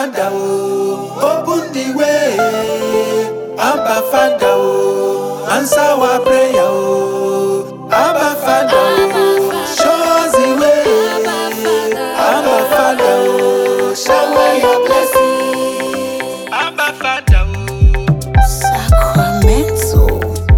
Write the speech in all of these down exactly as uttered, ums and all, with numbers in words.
Father, oh, open the way. Abba Father, oh, answer our prayer, oh. Abba Father, oh, show us the way. Abba Father, oh, shower your blessings. Abba Father, oh, Sacramento.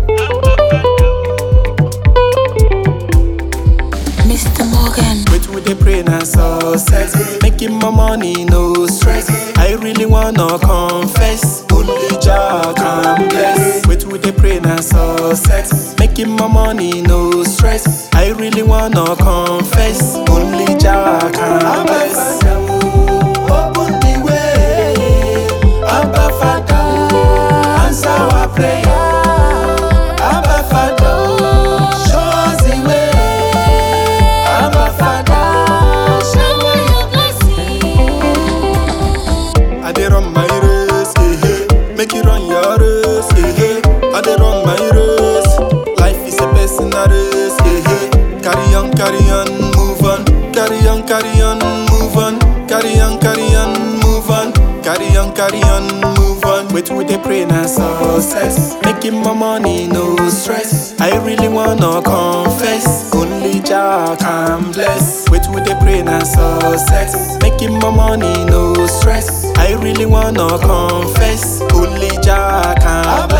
Mister Morgan. wait with the pray na success. Making my money, no stress. I really wanna confess. Only Jah can bless. Wait with the pray na success. Making my money, no stress. I really wanna confess. Only Jah can bless. Open the way. Abba Father, answer our prayer. Abba Father, show us the way. Abba Father, shower your blessings. I dey run my race, eh, eh. Make you run your race, eh, eh. I dey run my race. Life is a personal race, eh, eh. Carry on, carry on, move on. Carry on, carry on, move on. Carry on, carry on, move on. Carry on, carry on, move on. Wait with the pray na success. Making my money, no stress. I really wanna confess. Only Jah can bless. Wait with the pray na success. Making my money, no stress. I really wanna confess. Only Jah can bless.